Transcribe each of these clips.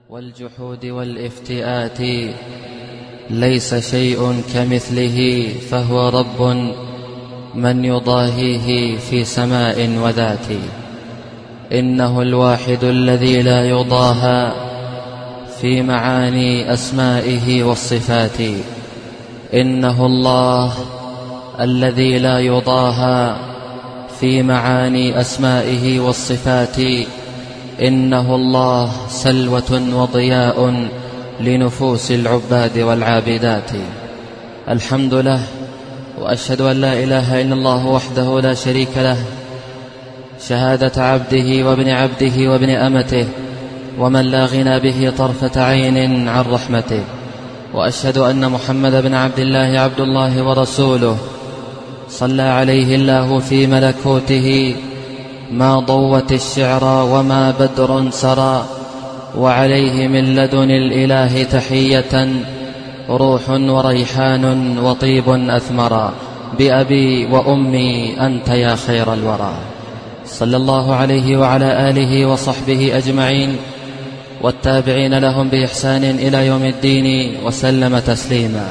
والجحود والافتئات ليس شيء كمثله، فهو رب من يضاهيه في سماء وذات. إنه الواحد الذي لا يضاهى في معاني أسمائه والصفات. إنه الله الذي لا يضاهى في معاني أسمائه والصفات. إنه الله سلوة وضياء لنفوس العباد والعابدات. الحمد له، وأشهد أن لا إله إلا الله وحده لا شريك له، شهادة عبده وابن عبده وابن أمته، ومن لا غنى به طرفة عين عن رحمته. وأشهد أن محمد بن عبد الله عبد الله ورسوله، صلى عليه الله في ملكوته ما ضوت الشعرى وما بدر سرى، وعليه من لدن الإله تحية روح وريحان وطيب أثمرا. بأبي وأمي أنت يا خير الورى. صلى الله عليه وعلى آله وصحبه أجمعين والتابعين لهم بإحسان إلى يوم الدين وسلم تسليما.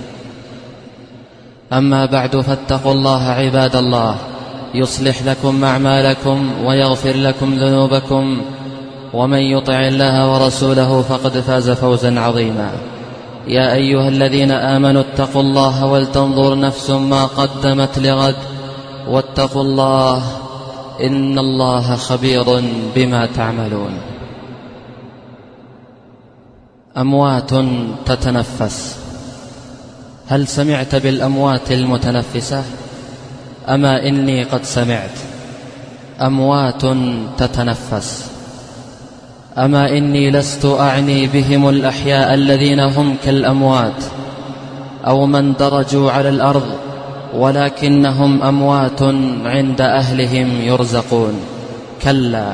أما بعد، فاتقوا الله عباد الله، يصلح لكم أعمالكم ويغفر لكم ذنوبكم، ومن يطع الله ورسوله فقد فاز فوزا عظيما. يا أيها الذين آمنوا اتقوا الله ولتنظر نفس ما قدمت لغد، واتقوا الله إن الله خبير بما تعملون. أموات تتنفس. هل سمعت بالأموات المتنفسة؟ أما إني قد سمعت. أموات تتنفس. أما إني لست أعني بهم الأحياء الذين هم كالأموات أو من درجوا على الأرض، ولكنهم أموات عند أهلهم يرزقون. كلا،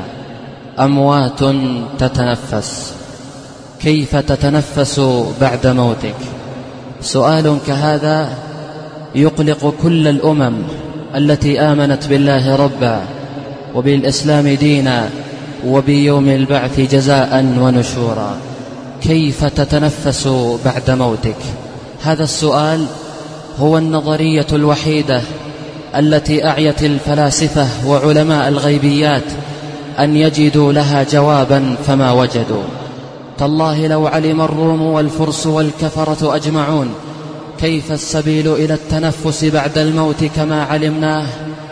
أموات تتنفس. كيف تتنفس بعد موتك؟ سؤال كهذا يقلق كل الأمم التي آمنت بالله ربا وبالإسلام دينا وبيوم البعث جزاء ونشورا. كيف تتنفس بعد موتك؟ هذا السؤال هو النظرية الوحيدة التي أعيت الفلاسفة وعلماء الغيبيات أن يجدوا لها جوابا فما وجدوا. تالله لو علم الروم والفرس والكفرة أجمعون كيف السبيل إلى التنفس بعد الموت كما علمناه،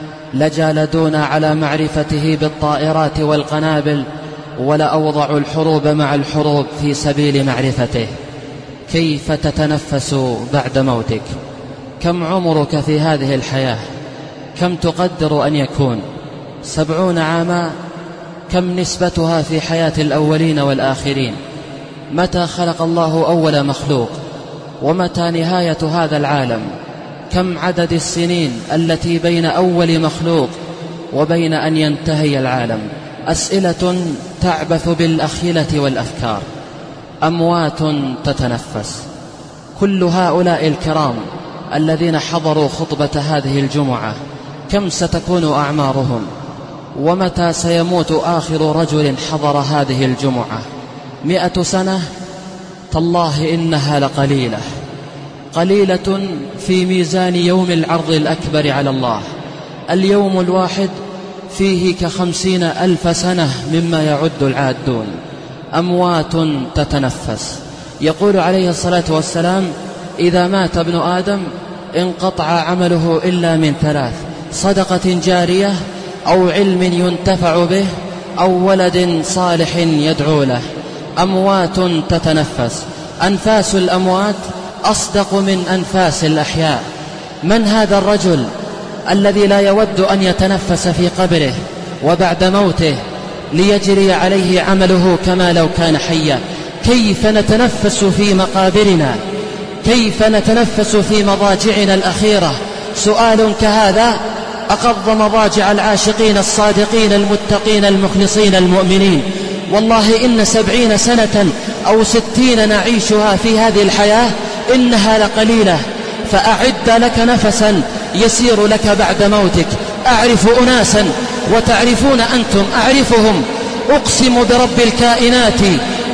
لجالدونا على معرفته بالطائرات والقنابل، ولأوضعوا الحروب مع الحروب في سبيل معرفته. كيف تتنفس بعد موتك؟ كم عمرك في هذه الحياة؟ كم تقدر أن يكون؟ 70 عاما؟ كم نسبتها في حياة الأولين والآخرين؟ متى خلق الله أول مخلوق؟ ومتى نهاية هذا العالم؟ كم عدد السنين التي بين أول مخلوق وبين أن ينتهي العالم؟ أسئلة تعبث بالأخيلة والأفكار. أموات تتنفس. كل هؤلاء الكرام الذين حضروا خطبة هذه الجمعة كم ستكون أعمارهم؟ ومتى سيموت آخر رجل حضر هذه الجمعة؟ 100 سنة؟ تالله إنها لقليلة، قليلة في ميزان يوم العرض الأكبر على الله. اليوم الواحد فيه ك50,000 سنة مما يعد العادون. أموات تتنفس. يقول عليه الصلاة والسلام: إذا مات ابن آدم انقطع عمله إلا من 3: صدقة جارية، أو علم ينتفع به، أو ولد صالح يدعو له. أموات تتنفس. أنفاس الأموات أصدق من أنفاس الأحياء. من هذا الرجل الذي لا يود أن يتنفس في قبره وبعد موته ليجري عليه عمله كما لو كان حيا؟ كيف نتنفس في مقابرنا؟ كيف نتنفس في مضاجعنا الأخيرة؟ سؤال كهذا أقض مضاجع العاشقين الصادقين المتقين المخلصين المؤمنين. والله إن 70 سنة أو 60 نعيشها في هذه الحياة إنها لقليلة. فأعد لك نفسا يسير لك بعد موتك. أعرف أناسا وتعرفون أنتم، أعرفهم، أقسم برب الكائنات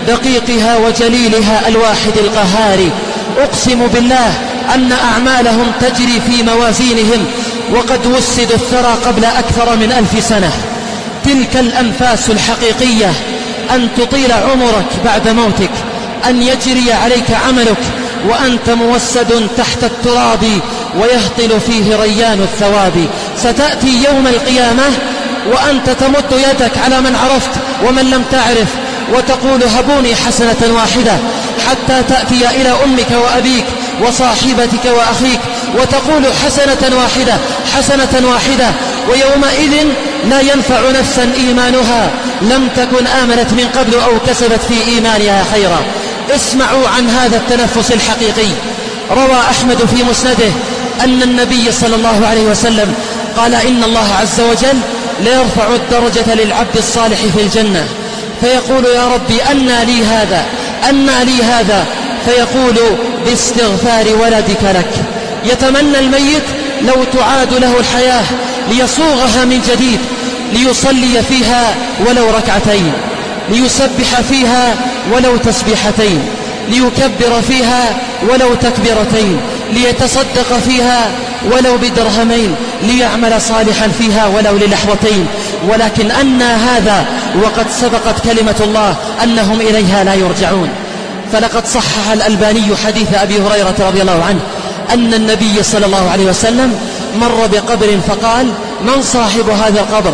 دقيقها وجليلها الواحد القهار. أقسم بالله أن أعمالهم تجري في موازينهم وقد وسدوا الثرى قبل أكثر من 1000 سنة. تلك الأنفاس الحقيقية، أن تطيل عمرك بعد موتك، أن يجري عليك عملك وأنت موسد تحت التراب ويهطل فيه ريان الثواب. ستأتي يوم القيامة وأنت تمد يدك على من عرفت ومن لم تعرف وتقول هبوني حسنة واحدة، حتى تأتي إلى أمك وأبيك وصاحبتك وأخيك وتقول حسنة واحدة حسنة واحدة، ويومئذ لا ينفع نفسا إيمانها لم تكن آمنت من قبل أو كسبت في إيمانها خيرا. اسمعوا عن هذا التنفس الحقيقي. روى أحمد في مسنده أن النبي صلى الله عليه وسلم قال: إن الله عز وجل ليرفع الدرجة للعبد الصالح في الجنة، فيقول: يا ربي أنى لي هذا أنى لي هذا؟ فيقول: باستغفار ولدك لك. يتمنى الميت لو تعاد له الحياة ليصوغها من جديد، ليصلي فيها ولو ركعتين، ليسبح فيها ولو تسبيحتين، ليكبر فيها ولو تكبيرتين، ليتصدق فيها ولو بدرهمين، ليعمل صالحا فيها ولو للحظتين. ولكن أنى هذا وقد سبقت كلمة الله أنهم إليها لا يرجعون. فلقد صحح الألباني حديث أبي هريرة رضي الله عنه أن النبي صلى الله عليه وسلم مر بقبر فقال: من صاحب هذا القبر؟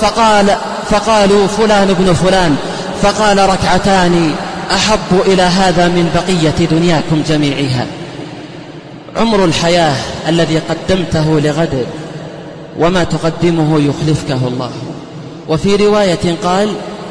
فقالوا: فلان ابن فلان. فقال: ركعتان أحب إلى هذا من بقية دنياكم جميعها. عمر الحياة الذي قدمته لغد، وما تقدمه يخلفكه الله. وفي رواية قال: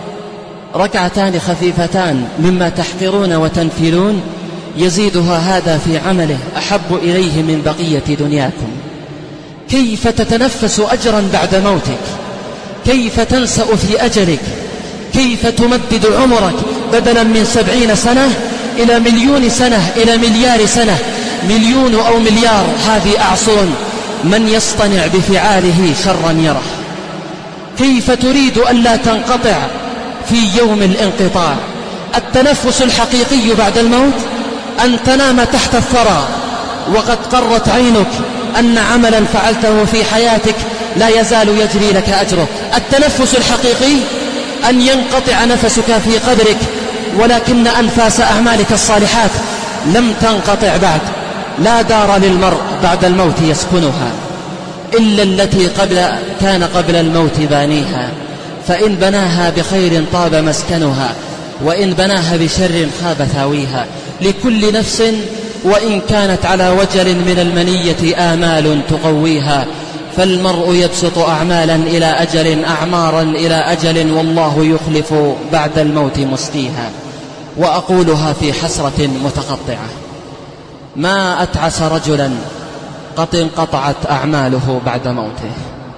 ركعتان خفيفتان مما تحقرون وتنفلون يزيدها هذا في عمله أحب إليه من بقية دنياكم. كيف تتنفس أجرا بعد موتك؟ كيف تنسأ في أجلك؟ كيف تمدد عمرك بدلا من 70 سنة إلى 1,000,000 سنة إلى 1,000,000,000 سنة؟ 1,000,000 أو 1,000,000,000 هذه أعصر. من يصطنع بفعاله شرا يره. كيف تريد ألا تنقطع في يوم الانقطاع؟ التنفس الحقيقي بعد الموت أن تنام تحت الثرى وقد قرت عينك أن عملا فعلته في حياتك لا يزال يجري لك أجره. التنفس الحقيقي أن ينقطع نفسك في قبرك، ولكن أنفاس أعمالك الصالحات لم تنقطع بعد. لا دار للمرء بعد الموت يسكنها إلا التي كان قبل الموت بانيها، فإن بناها بخير طاب مسكنها، وإن بناها بشر خاب ثاويها. لكل نفس وإن كانت على وجل من المنية آمال تقويها، فالمرء يبسط أعمالا إلى أجل، أعمارا إلى أجل، والله يخلف بعد الموت مسديها. وأقولها في حسرة متقطعة: ما أتعس رجلا قد انقطعت أعماله بعد موته،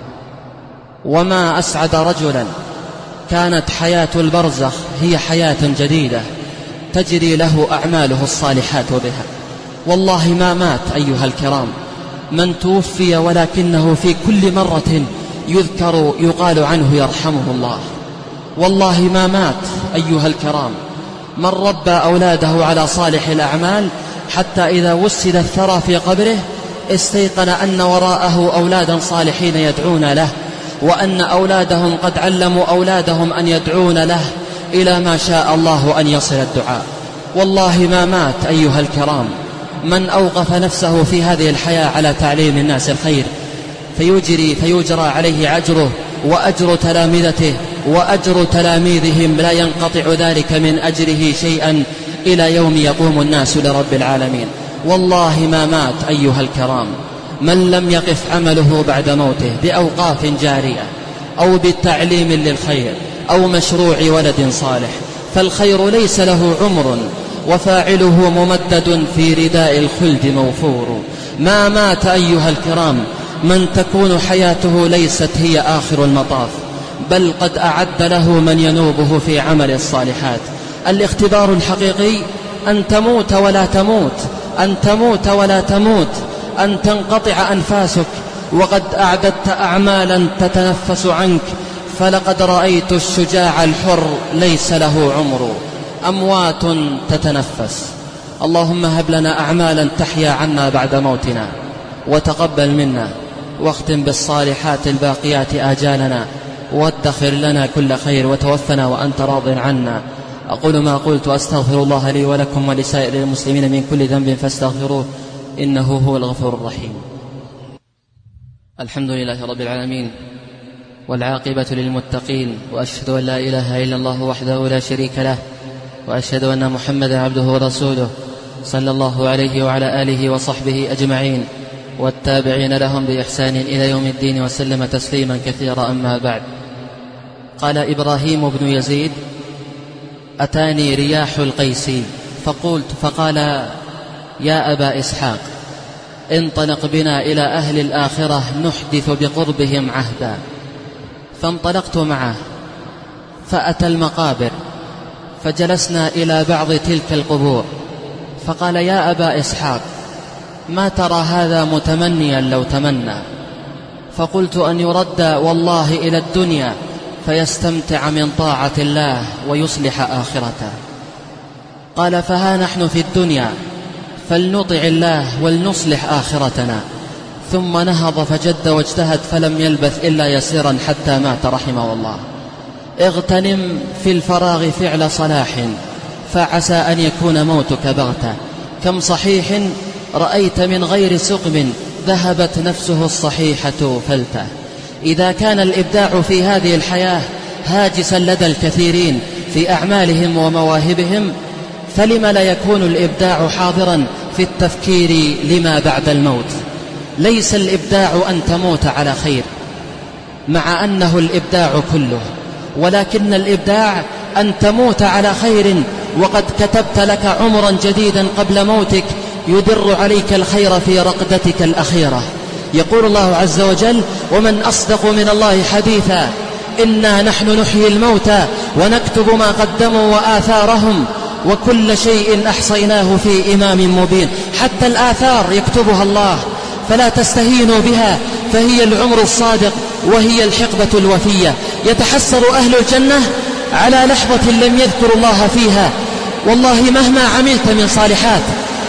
وما أسعد رجلا كانت حياة البرزخ هي حياة جديدة تجري له أعماله الصالحات بها. والله ما مات أيها الكرام من توفي ولكنه في كل مرة يذكر يقال عنه يرحمه الله. والله ما مات أيها الكرام من ربى أولاده على صالح الأعمال، حتى إذا وسد الثرى في قبره استيقن أن وراءه أولادا صالحين يدعون له، وأن أولادهم قد علموا أولادهم أن يدعون له إلى ما شاء الله أن يصل الدعاء. والله ما مات أيها الكرام من أوقف نفسه في هذه الحياة على تعليم الناس الخير فيجرى عليه أجره وأجر تلامذته وأجر تلاميذهم، لا ينقطع ذلك من أجره شيئا إلى يوم يقوم الناس لرب العالمين. والله ما مات أيها الكرام من لم يقف عمله بعد موته بأوقاف جارية أو بالتعليم للخير أو مشروع ولد صالح، فالخير ليس له عمر وفاعله ممدد في رداء الخلد موفور. ما مات أيها الكرام من تكون حياته ليست هي آخر المطاف، بل قد أعد له من ينوبه في عمل الصالحات. الاختبار الحقيقي أن تموت ولا تموت، أن تموت ولا تموت، أن تنقطع أنفاسك وقد أعددت أعمالا تتنفس عنك. فلقد رأيت الشجاع الحر ليس له عمر، أموات تتنفس. اللهم هب لنا أعمالا تحيا عنا بعد موتنا، وتقبل منا، واختم بالصالحات الباقيات آجالنا، وادخر لنا كل خير، وتوفنا وأنت راض عنا. أقول ما قلت، وأستغفر الله لي ولكم ولسائر المسلمين من كل ذنب فاستغفروه إنه هو الغفور الرحيم. الحمد لله رب العالمين، والعاقبة للمتقين، وأشهد أن لا إله إلا الله وحده لا شريك له، وأشهد أن محمدا عبده ورسوله صلى الله عليه وعلى آله وصحبه أجمعين، والتابعين لهم بإحسان إلى يوم الدين، وسلم تسليما كثيرا. أما بعد. قال إبراهيم بن يزيد: أتاني رياح القيسي فقال: يا أبا إسحاق، انطلق بنا إلى أهل الآخرة نحدث بقربهم عهدا. فانطلقت معه، فأتى المقابر، فجلسنا إلى بعض تلك القبور، فقال: يا أبا إسحاق، ما ترى هذا متمنيا لو تمنى؟ فقلت: أن يرد والله إلى الدنيا فيستمتع من طاعة الله ويصلح آخرته. قال: فها نحن في الدنيا فلنطع الله ولنصلح آخرتنا. ثم نهض فجد واجتهد، فلم يلبث إلا يسيرا حتى مات رحمه الله. اغتنم في الفراغ فعل صلاح، فعسى أن يكون موتك بغتة. كم صحيح رأيت من غير سقم، ذهبت نفسه الصحيحة فلتة. إذا كان الإبداع في هذه الحياة هاجسا لدى الكثيرين في أعمالهم ومواهبهم، فلم لا يكون الإبداع حاضرا في التفكير لما بعد الموت؟ ليس الإبداع أن تموت على خير، مع أنه الإبداع كله، ولكن الإبداع أن تموت على خير وقد كتبت لك عمرا جديدا قبل موتك يدر عليك الخير في رقدتك الأخيرة. يقول الله عز وجل: ومن أصدق من الله حديثا، إنا نحن نحيي الموتى ونكتب ما قدموا وآثارهم وكل شيء أحصيناه في إمام مبين. حتى الآثار يكتبها الله، فلا تستهينوا بها، فهي العمر الصادق وهي الحقبة الوفية. يتحسر أهل الجنة على لحظة لم يذكروا الله فيها. والله مهما عملت من صالحات،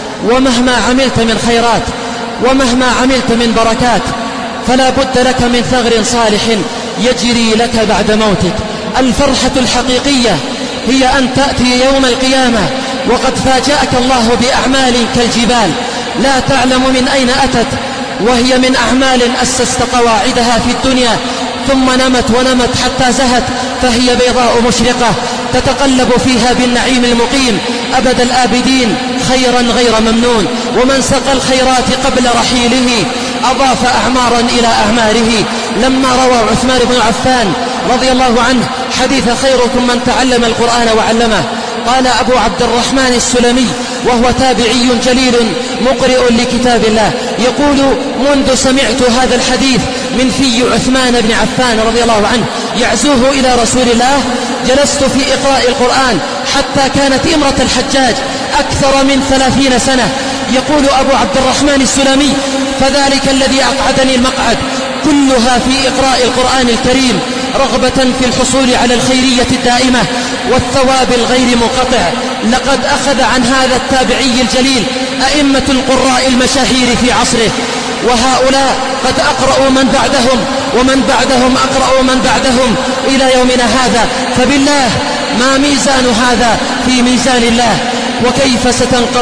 ومهما عملت من خيرات، ومهما عملت من بركات، فلا بد لك من ثغر صالح يجري لك بعد موتك. الفرحة الحقيقية هي أن تأتي يوم القيامة وقد فاجأك الله بأعمال كالجبال لا تعلم من أين أتت، وهي من أعمال أسست قواعدها في الدنيا ثم نمت ونمت حتى زهت، فهي بيضاء مشرقة تتقلب فيها بالنعيم المقيم أبد الآبدين، خيرا غير ممنون. ومن سقى الخيرات قبل رحيله أضاف أعمارا إلى أعماره. لما روى عثمان بن عفان رضي الله عنه حديث خيركم من تعلم القرآن وعلمه، قال أبو عبد الرحمن السلمي وهو تابعي جليل مقرئ لكتاب الله، يقول: منذ سمعت هذا الحديث من في عثمان بن عفان رضي الله عنه يعزوه إلى رسول الله، جلست في إقراء القرآن حتى كانت إمرة الحجاج أكثر من 30 سنة. يقول أبو عبد الرحمن السلمي: فذلك الذي أقعدني المقعد كلها في إقراء القرآن الكريم رغبة في الحصول على الخيرية الدائمة والثواب الغير منقطع. لقد أخذ عن هذا التابعي الجليل أئمة القراء المشاهير في عصره، وهؤلاء قد أقرأوا من بعدهم، ومن بعدهم أقرأوا من بعدهم إلى يومنا هذا. فبالله ما ميزان هذا في ميزان الله؟ وكيف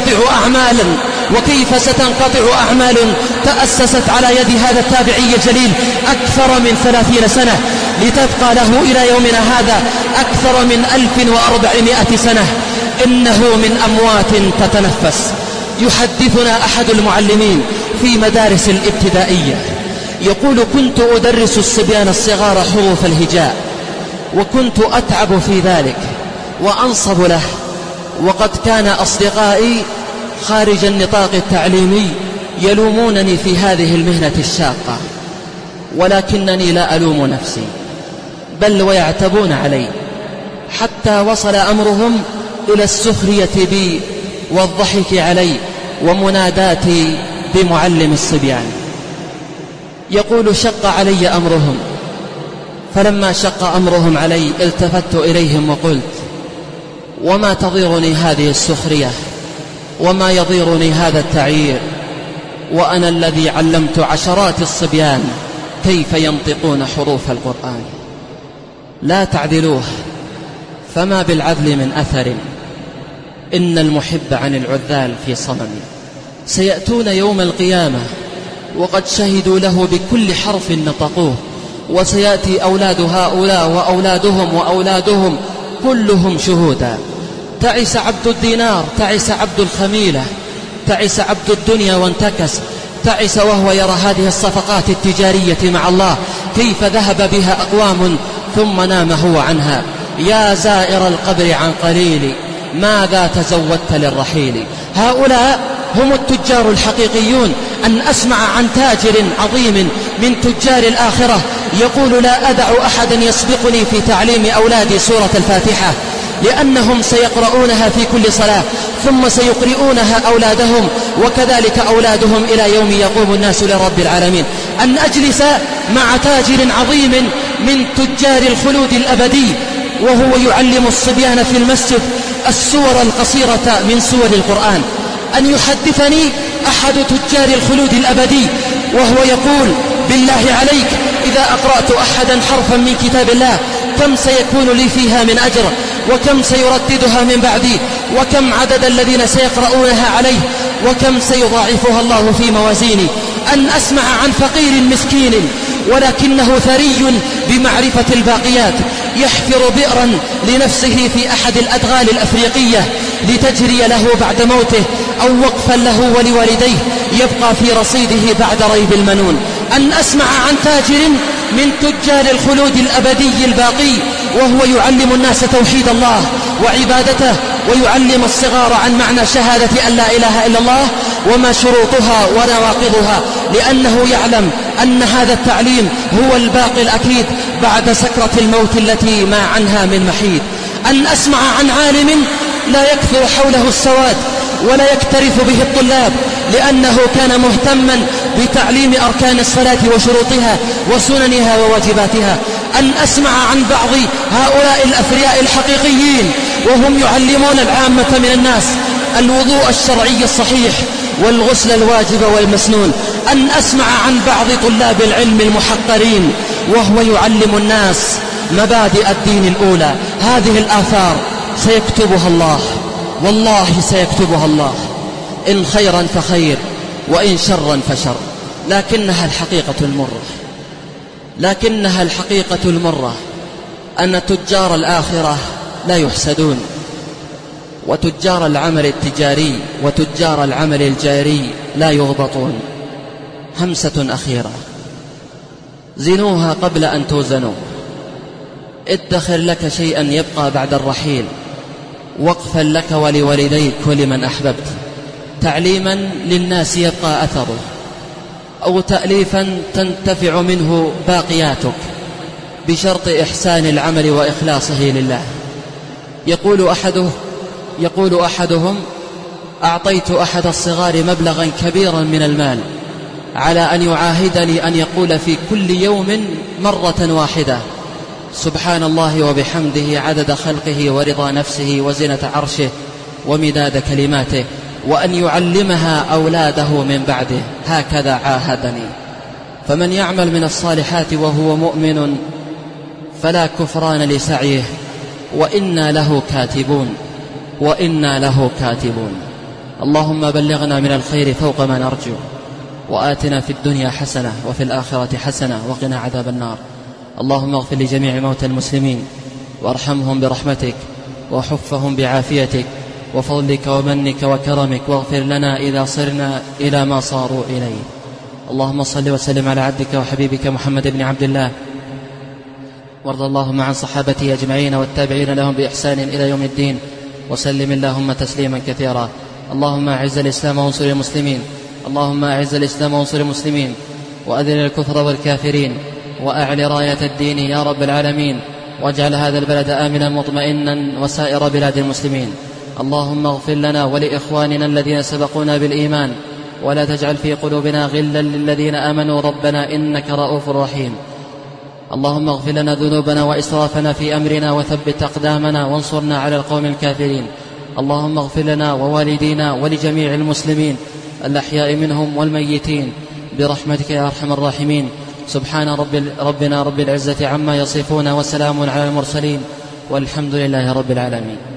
ستنقطع أعمال تأسست على يد هذا التابعي الجليل أكثر من 30 سنة لتبقى له إلى يومنا هذا أكثر من 1400 سنة. إنه من أموات تتنفس. يحدثنا أحد المعلمين في مدارس الابتدائية يقول: كنت أدرس الصبيان الصغار حروف الهجاء، وكنت أتعب في ذلك وأنصب له، وقد كان أصدقائي خارج النطاق التعليمي يلومونني في هذه المهنة الشاقة، ولكنني لا ألوم نفسي، بل ويعتبون علي، حتى وصل أمرهم إلى السخرية بي والضحك علي ومناداتي بمعلم الصبيان. يقول: شق علي أمرهم، فلما شق أمرهم علي التفت إليهم وقلت: وما تضيرني هذه السخرية وما يضيرني هذا التعيير، وأنا الذي علمت عشرات الصبيان كيف ينطقون حروف القرآن. لا تعدلوه، فما بالعدل من أثر، إن المحب عن العذال في صمم. سيأتون يوم القيامة وقد شهدوا له بكل حرف نطقوه، وسيأتي أولاد هؤلاء وأولادهم وأولادهم كلهم شهودا. تعس عبد الدينار، تعس عبد الخميلة، تعس عبد الدنيا وانتكس، تعس وهو يرى هذه الصفقات التجارية مع الله كيف ذهب بها أقوام ثم نام هو عنها. يا زائر القبر عن قليل، ماذا تزودت للرحيل؟ هؤلاء هم التجار الحقيقيون. أن أسمع عن تاجر عظيم من تجار الآخرة يقول: لا أدع أحدا يسبقني في تعليم أولادي سورة الفاتحة، لأنهم سيقرؤونها في كل صلاة ثم سيقرؤونها أولادهم وكذلك أولادهم إلى يوم يقوم الناس لرب العالمين. أن أجلس مع تاجر عظيم من تجار الخلود الأبدي وهو يعلم الصبيان في المسجد السور القصيرة من سور القرآن. أن يحدثني أحد تجار الخلود الأبدي وهو يقول: بالله عليك إذا أقرأت أحدا حرفا من كتاب الله كم سيكون لي فيها من أجر، وكم سيرددها من بعدي، وكم عدد الذين سيقرؤونها عليه، وكم سيضاعفها الله في موازيني. أن أسمع عن فقير مسكين ولكنه ثري بمعرفة الباقيات يحفر بئرا لنفسه في أحد الأدغال الأفريقية لتجري له بعد موته، أو وقفا له ولوالديه يبقى في رصيده بعد ريب المنون. أن أسمع عن تاجر من تجار الخلود الأبدي الباقي وهو يعلم الناس توحيد الله وعبادته، ويعلم الصغار عن معنى شهادة أن لا إله إلا الله وما شروطها ونواقضها، لأنه يعلم أن هذا التعليم هو الباقي الأكيد بعد سكرة الموت التي ما عنها من محيد. أن أسمع عن عالم لا يكثر حوله السواد ولا يكترث به الطلاب، لأنه كان مهتما بتعليم أركان الصلاة وشروطها وسننها وواجباتها. أن أسمع عن بعض هؤلاء الأثرياء الحقيقيين وهم يعلمون العامة من الناس الوضوء الشرعي الصحيح والغسل الواجب والمسنون. أن أسمع عن بعض طلاب العلم المحقرين وهو يعلم الناس مبادئ الدين الأولى. هذه الآثار سيكتبها الله، والله سيكتبها الله، إن خيرا فخير وإن شرا فشر. لكنها الحقيقة المرة أن تجار الآخرة لا يحسدون، وتجار العمل التجاري وتجار العمل الجاري لا يغبطون. همسة أخيرة: زنوها قبل أن توزنوا. ادخر لك شيئا يبقى بعد الرحيل، وقفا لك ولوالديك ولمن أحببت، تعليما للناس يبقى أثره، أو تأليفا تنتفع منه باقياتك، بشرط إحسان العمل وإخلاصه لله. يقول أحدهم: أعطيت أحد الصغار مبلغا كبيرا من المال على أن يعاهدني أن يقول في كل يوم مرة واحدة: سبحان الله وبحمده عدد خلقه ورضا نفسه وزنة عرشه ومداد كلماته، وأن يعلمها أولاده من بعده. هكذا عاهدني. فمن يعمل من الصالحات وهو مؤمن فلا كفران لسعيه وإنا له كاتبون. اللهم بلغنا من الخير فوق ما نرجو، وآتنا في الدنيا حسنة وفي الآخرة حسنة وقنا عذاب النار. اللهم اغفر لجميع موتى المسلمين وارحمهم برحمتك وحفهم بعافيتك وفضلك ومنك وكرمك، واغفر لنا إذا صرنا إلى ما صاروا إليه. اللهم صل وسلم على عبدك وحبيبك محمد بن عبد الله، وارض اللهم عن صحابته أجمعين والتابعين لهم بإحسان إلى يوم الدين، وسلم اللهم تسليما كثيرا. اللهم أعز الإسلام وانصر المسلمين، اللهم أعز الإسلام وانصر المسلمين، وأذل الكفر والكافرين، وأعل راية الدين يا رب العالمين، واجعل هذا البلد آمنا مطمئنا وسائر بلاد المسلمين. اللهم اغفر لنا ولإخواننا الذين سبقونا بالإيمان، ولا تجعل في قلوبنا غلا للذين آمنوا ربنا إنك رؤوف رحيم. اللهم اغفر لنا ذنوبنا وإسرافنا في أمرنا وثبت أقدامنا وانصرنا على القوم الكافرين. اللهم اغفر لنا ووالدينا ولجميع المسلمين الأحياء منهم والميتين برحمتك يا أرحم الراحمين. سبحان ربنا رب العزة عما يصفون، وسلام على المرسلين، والحمد لله رب العالمين.